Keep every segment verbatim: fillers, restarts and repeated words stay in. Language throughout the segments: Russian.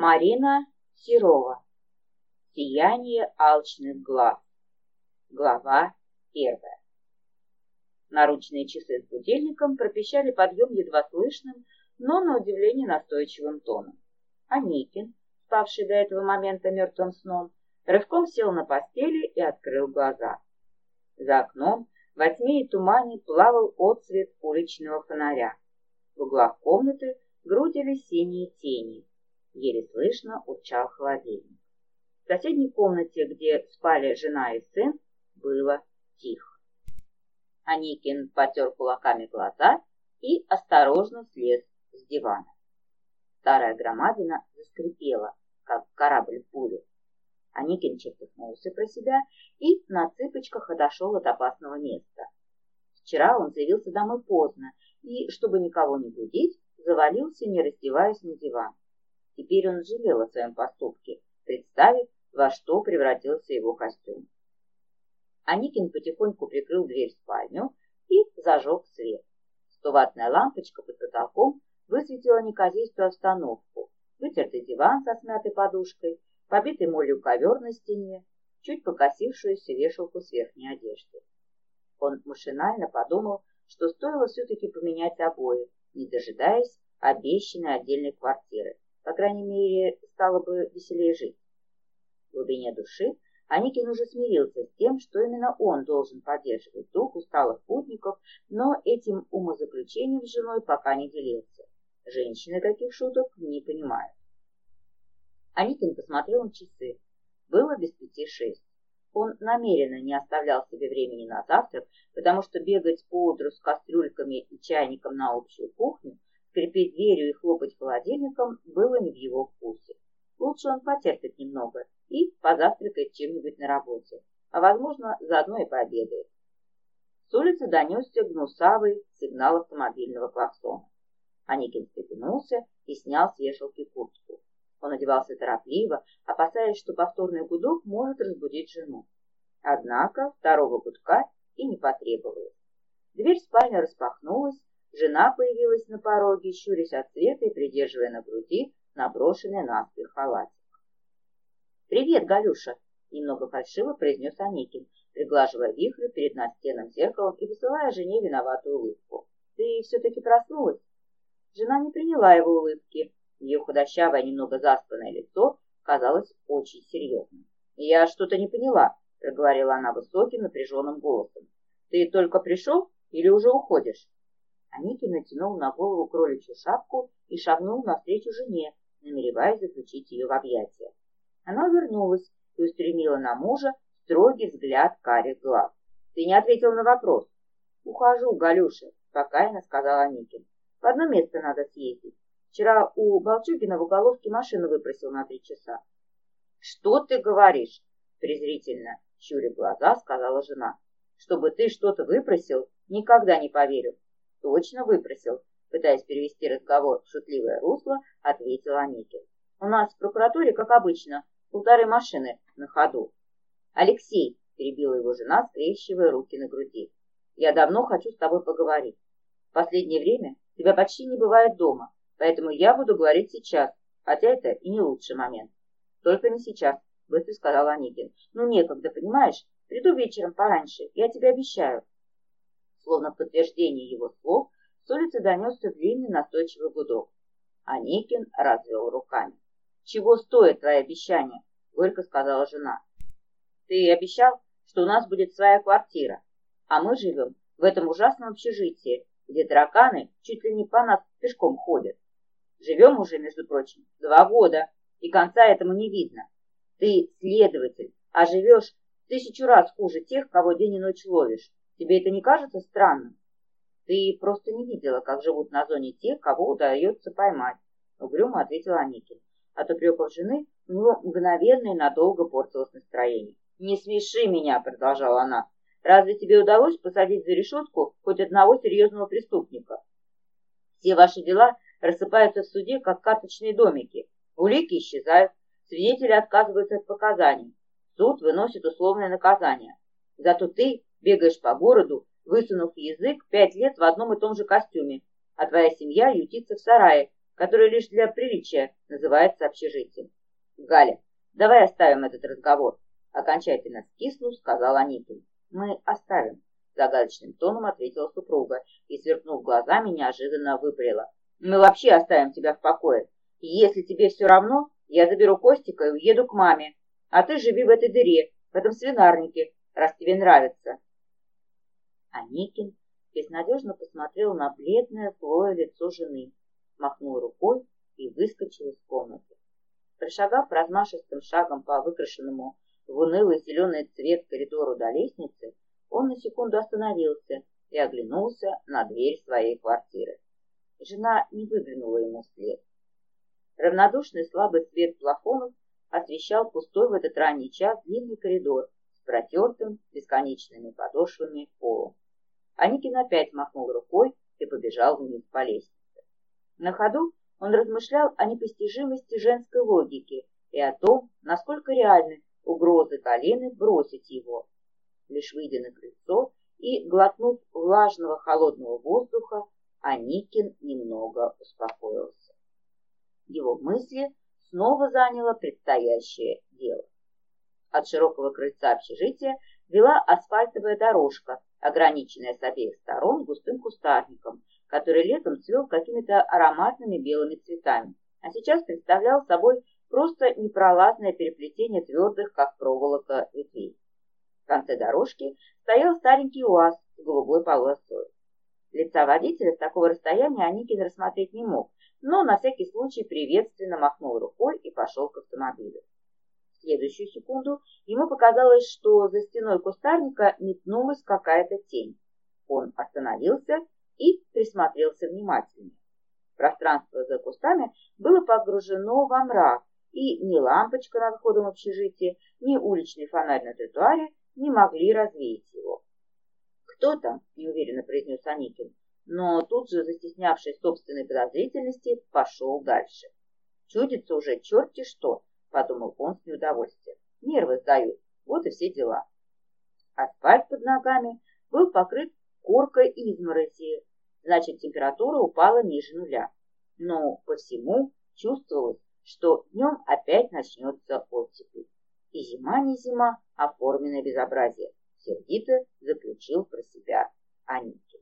Марина Серова. Сияние алчных глаз. Глава первая. Наручные часы с будильником пропищали подъем едва слышным, но на удивление настойчивым тоном. Аникин, спавший до этого момента мертвым сном, рывком сел на постели и открыл глаза. За окном во тьме и тумане плавал отсвет уличного фонаря. В углах комнаты грудились синие тени. Еле слышно урчал холодильник. В соседней комнате, где спали жена и сын, было тихо. Аникин потер кулаками глаза и осторожно слез с дивана. Старая громадина заскрипела, как корабль в бурю. Аникин чертыхнулся про себя и на цыпочках отошел от опасного места. Вчера он заявился домой поздно и, чтобы никого не будить, завалился, не раздеваясь, на диван. Теперь он жалел о своем поступке, представив, во что превратился его костюм. Аникин потихоньку прикрыл дверь в спальню и зажег свет. Стоваттная лампочка под потолком высветила неказистую обстановку. Вытертый диван со смятой подушкой, побитый молью ковер на стене, чуть покосившуюся вешалку с верхней одежды. Он машинально подумал, что стоило все-таки поменять обои, не дожидаясь обещанной отдельной квартиры. По крайней мере, стало бы веселее жить. В глубине души Аникин уже смирился с тем, что именно он должен поддерживать дух усталых путников, но этим умозаключением с женой пока не делился. Женщины таких шуток не понимают. Аникин посмотрел на часы. Было без пяти шесть. Он намеренно не оставлял себе времени на завтрак, потому что бегать поутру с кастрюльками и чайником на общую кухню, скрипеть дверью и хлопать холодильником было не в его вкусе. Лучше он потерпит немного и позавтракает чем-нибудь на работе, а, возможно, заодно и пообедает. С улицы донесся гнусавый сигнал автомобильного клаксона. Аникин встрепенулся и снял с вешалки куртку. Он одевался торопливо, опасаясь, что повторный гудок может разбудить жену. Однако второго гудка и не потребовалось. Дверь в спальню распахнулась, жена появилась на пороге, щурясь от света и придерживая на груди наброшенный наспех халатик. «Привет, Галюша!» — немного фальшиво произнес Аникин, приглаживая вихрь перед настенным зеркалом и высылая жене виноватую улыбку. «Ты все-таки проснулась?» Жена не приняла его улыбки. Ее худощавое, немного заспанное лицо казалось очень серьезным. «Я что-то не поняла», — проговорила она высоким, напряженным голосом. «Ты только пришел или уже уходишь?» Аникин натянул на голову кроличью шапку и шагнул навстречу жене, намереваясь заключить ее в объятия. Она вернулась и устремила на мужа строгий взгляд карих глаз. «Ты не ответил на вопрос». «Ухожу, Галюша», — спокойно сказал Аникин. «В одно место надо съездить. Вчера у Балчугина в уголовке машину выпросил на три часа». «Что ты говоришь?» — презрительно, щуря глаза, сказала жена. «Чтобы ты что-то выпросил, никогда не поверю». «Точно выпросил», — пытаясь перевести разговор в шутливое русло, ответил Аникин. «У нас в прокуратуре, как обычно, полторы машины на ходу». «Алексей», — перебила его жена, скрещивая руки на груди, — «я давно хочу с тобой поговорить. В последнее время тебя почти не бывает дома, поэтому я буду говорить сейчас, хотя это и не лучший момент». «Только не сейчас», — быстро сказал Аникин. «Ну, некогда, понимаешь? Приду вечером пораньше, я тебе обещаю». Словно в подтверждение его слов, с улицы донесся длинный настойчивый гудок. Аникин развел руками. «Чего стоит твои обещания?» — горько сказала жена. «Ты обещал, что у нас будет своя квартира, а мы живем в этом ужасном общежитии, где тараканы чуть ли не по нас пешком ходят. Живем уже, между прочим, два года, и конца этому не видно. Ты следователь, а живешь в тысячу раз хуже тех, кого день и ночь ловишь. Тебе это не кажется странным?» «Ты просто не видела, как живут на зоне те, кого удается поймать», — угрюмо ответил Аникин. От упреков жены у него мгновенно и надолго портилось настроение. «Не смеши меня», — продолжала она. «Разве тебе удалось посадить за решетку хоть одного серьезного преступника? Все ваши дела рассыпаются в суде, как карточные домики. Улики исчезают, свидетели отказываются от показаний. Суд выносит условное наказание. Зато ты бегаешь по городу, высунув язык пять лет в одном и том же костюме, а твоя семья ютится в сарае, которое лишь для приличия называется общежитием. Галя, давай оставим этот разговор. Окончательно скиснув, сказал Аникин. Мы оставим, загадочным тоном ответила супруга и, сверкнув глазами, неожиданно выпалила. Мы вообще оставим тебя в покое. И если тебе все равно, я заберу Костика и уеду к маме. А ты живи в этой дыре, в этом свинарнике, раз тебе нравится. Аникин безнадежно посмотрел на бледное злое лицо жены, махнул рукой и выскочил из комнаты. Прошагав размашистым шагом по выкрашенному в унылый зеленый цвет коридору до лестницы, он на секунду остановился и оглянулся на дверь своей квартиры. Жена не выглянула ему вслед. Равнодушный слабый свет плафонов освещал пустой в этот ранний час длинный коридор с протертым бесконечными подошвами полом. Аникин опять махнул рукой и побежал вниз по лестнице. На ходу он размышлял о непостижимости женской логики и о том, насколько реальны угрозы Галины бросить его. Лишь выйдя на крыльцо и глотнув влажного холодного воздуха, Аникин немного успокоился. Его мысли снова заняло предстоящее дело. От широкого крыльца общежития вела асфальтовая дорожка, ограниченная с обеих сторон густым кустарником, который летом цвел какими-то ароматными белыми цветами, а сейчас представлял собой просто непролазное переплетение твердых, как проволока, ветвей. В конце дорожки стоял старенький УАЗ с голубой полосой. Лица водителя с такого расстояния Аникин рассмотреть не мог, но на всякий случай приветственно махнул рукой и пошел к автомобилю. В следующую секунду ему показалось, что за стеной кустарника метнулась какая-то тень. Он остановился и присмотрелся внимательнее. Пространство за кустами было погружено во мрак, и ни лампочка над входом в общежитие, ни уличный фонарь на тротуаре не могли развеять его. «Кто там?» — неуверенно произнес Аникин, но тут же, застеснявшись собственной подозрительности, пошел дальше. «Чудится уже черти что!» — подумал он с неудовольствием. «Нервы сдают, вот и все дела». Асфальт под ногами был покрыт коркой изморози, значит, температура упала ниже нуля. Но по всему чувствовалось, что днем опять начнется оттепель. И зима не зима, а форменное безобразие, сердито заключил про себя Аникин.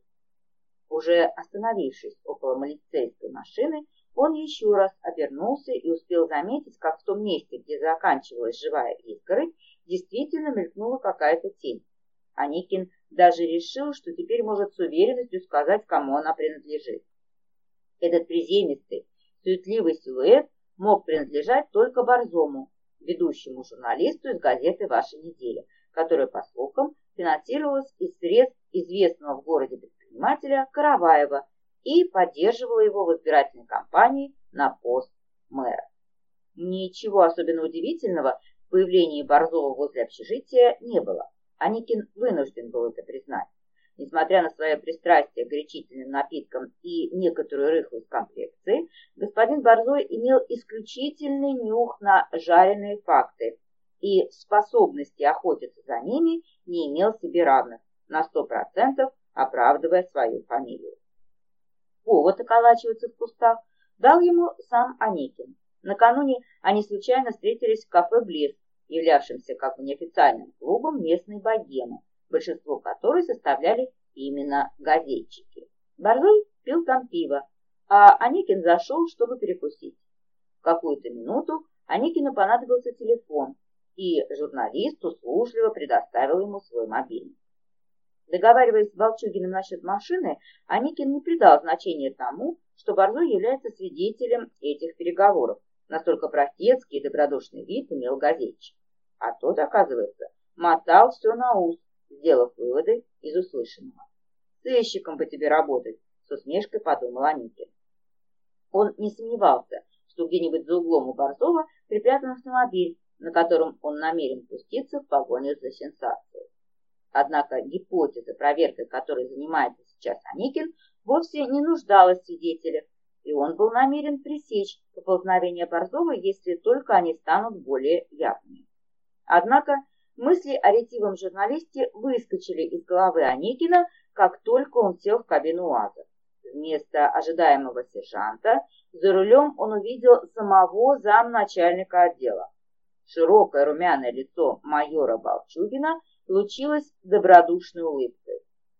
Уже остановившись около милицейской машины, он еще раз обернулся и успел заметить, как в том месте, где заканчивалась живая изгородь, действительно мелькнула какая-то тень. Аникин даже решил, что теперь может с уверенностью сказать, кому она принадлежит. Этот приземистый, суетливый силуэт мог принадлежать только Борзому, ведущему журналисту из газеты «Ваша неделя», которая, по слухам, финансировалась из средств известного в городе предпринимателя Караваева и поддерживала его в избирательной кампании на пост мэра. Ничего особенно удивительного в появлении Борзова возле общежития не было. Аникин вынужден был это признать. Несмотря на свое пристрастие к горячительным напиткам и некоторую рыхлость комплекции, господин Борзой имел исключительный нюх на жареные факты и способности охотиться за ними не имел себе равных, на сто процентов оправдывая свою фамилию. Повод околачиваться в кустах дал ему сам Аникин. Накануне они случайно встретились в кафе «Блеск», являвшемся как бы неофициальным клубом местной богемы, большинство которой составляли именно газетчики. Борзой пил там пиво, а Аникин зашел, чтобы перекусить. В какую-то минуту Аникину понадобился телефон, и журналист услужливо предоставил ему свой мобильник. Договариваясь с Волчугиным насчет машины, Аникин не придал значения тому, что Борзой является свидетелем этих переговоров. Настолько простецкий и добродушный вид имел газетчик. А тот, оказывается, мотал все на ус, сделав выводы из услышанного. «Сыщиком по тебе работать», — с усмешкой подумал Аникин. Он не сомневался, что где-нибудь за углом у Борзова припрятан автомобиль, на котором он намерен пуститься в погоню за сенсацией. Однако гипотеза, проверкой которой занимается сейчас Аникин, вовсе не нуждалась в свидетелях, и он был намерен пресечь поползновение Борзова, если только они станут более явными. Однако мысли о ретивом журналисте выскочили из головы Аникина, как только он сел в кабину УАЗа. Вместо ожидаемого сержанта за рулем он увидел самого замначальника отдела. Широкое румяное лицо майора Балчугина лучилось добродушной улыбкой.